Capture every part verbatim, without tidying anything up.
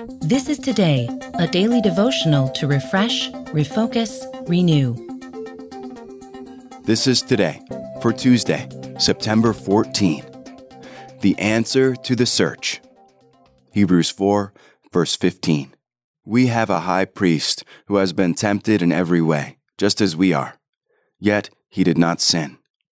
This is Today, a daily devotional to refresh, refocus, renew. This is Today for Tuesday, September fourteenth. The answer to the search. Hebrews four, verse fifteen. We have a high priest who has been tempted in every way, just as we are. Yet he did not sin.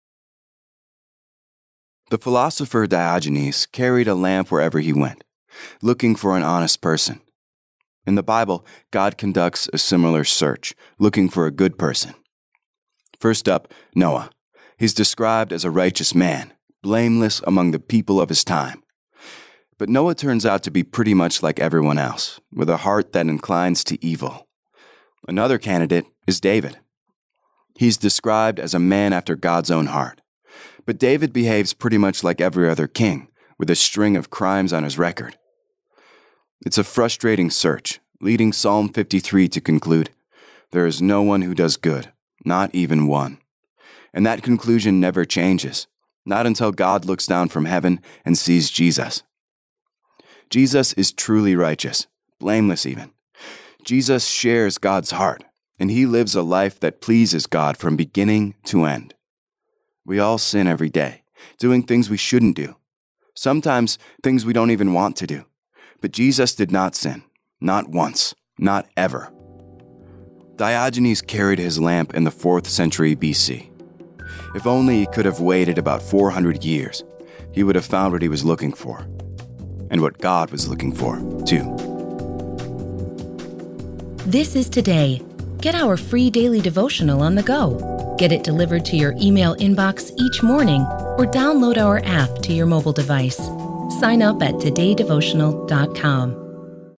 The philosopher Diogenes carried a lamp wherever he went, looking for an honest person. In the Bible, God conducts a similar search, looking for a good person. First up, Noah. He's described as a righteous man, blameless among the people of his time. But Noah turns out to be pretty much like everyone else, with a heart that inclines to evil. Another candidate is David. He's described as a man after God's own heart. But David behaves pretty much like every other king, with a string of crimes on his record. It's a frustrating search, leading Psalm fifty-three to conclude, "There is no one who does good, not even one." And that conclusion never changes, not until God looks down from heaven and sees Jesus. Jesus is truly righteous, blameless even. Jesus shares God's heart, and he lives a life that pleases God from beginning to end. We all sin every day, doing things we shouldn't do. Sometimes things we don't even want to do. But Jesus did not sin, not once, not ever. Diogenes carried his lamp in the fourth century B C. If only he could have waited about four hundred years, he would have found what he was looking for. And what God was looking for, too. This is Today. Get our free daily devotional on the go. Get it delivered to your email inbox each morning or download our app to your mobile device. Sign up at today devotional dot com.